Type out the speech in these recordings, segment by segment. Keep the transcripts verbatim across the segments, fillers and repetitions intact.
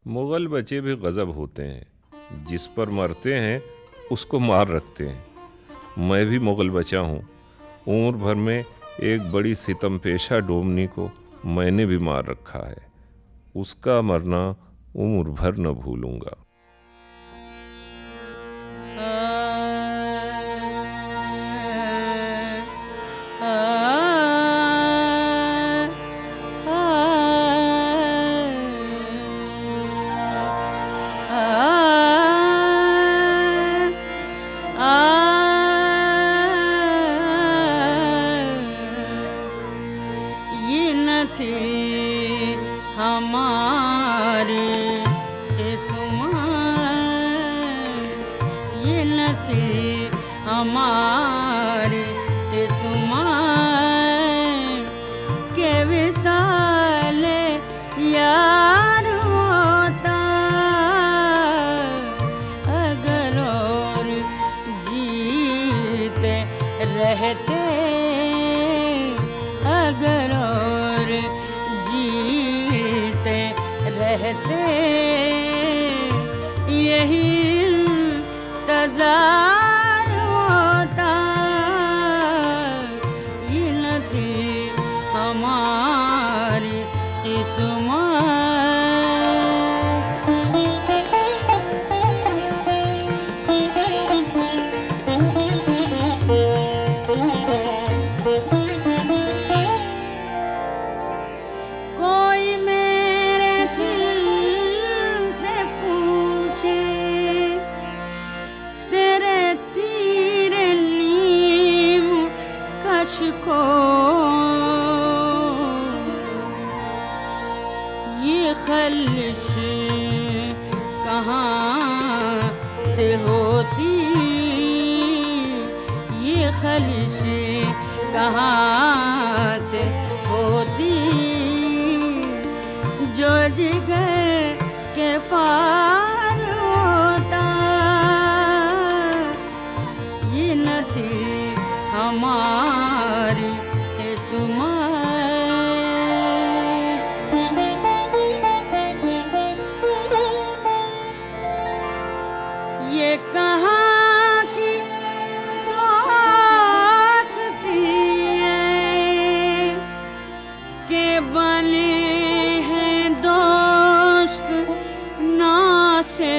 मुगल बच्चे भी गजब होते हैं, जिस पर मरते हैं उसको मार रखते हैं। मैं भी मुगल बच्चा हूँ। उम्र भर में एक बड़ी सितम पेशा डोमनी को मैंने भी मार रखा है। उसका मरना उम्र भर न भूलूंगा। हमारी ये न थी हमारी के विशाल यार होता अगर और जीते रहते, अगर और जीते रहते यही इंतजार होता। ये न थी हमारी किस्मत। कोई मेरे दिल से पूछे तेरे तीरे नीम कश को, ये खलिश कहाँ से होती, ये खलिश कहाँ से होती जो जिगर के पार होता। ये न थी हमारी किस्मत। ये कहाँ की दोस्ती है के बने हैं दोस्त ना से,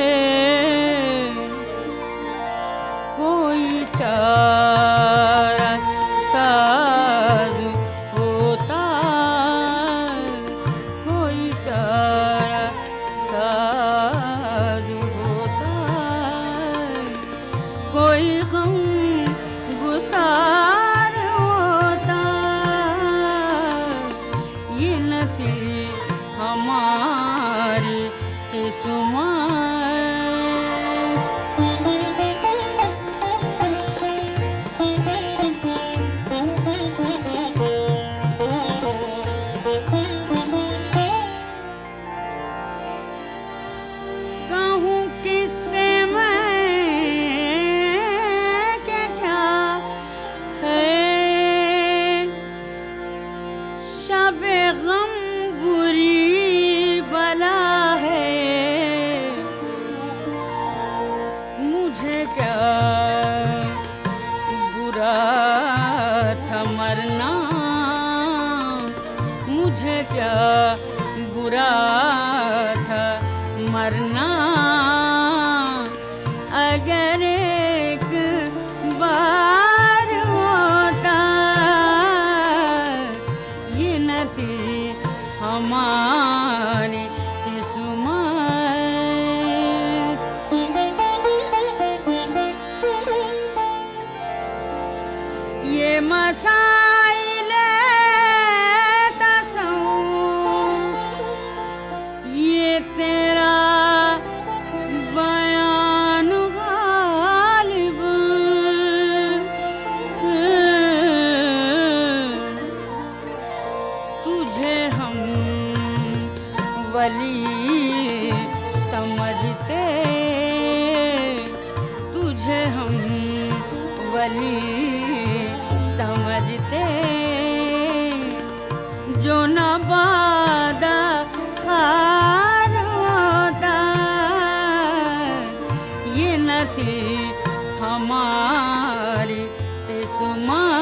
कोई चारा साज होता, कोई चारा साज होता, कोई गम गुसार होता। ये न थी हमारी किस्मत। कहूँ किससे मैं कि क्या है शबे गम बुरी बला है, मुझे क्या बुरा था मरना, मुझे क्या बुरा था मरना अगर एक बार होता। ये न थी हमारी किस्मत। ये मसाइल तसव्वुफ ये तेरा बयान गालिब, तुझे हम वली समझते, तुझे हम वली समझते जो न बादा खार होता। न थी हमारी इस्मत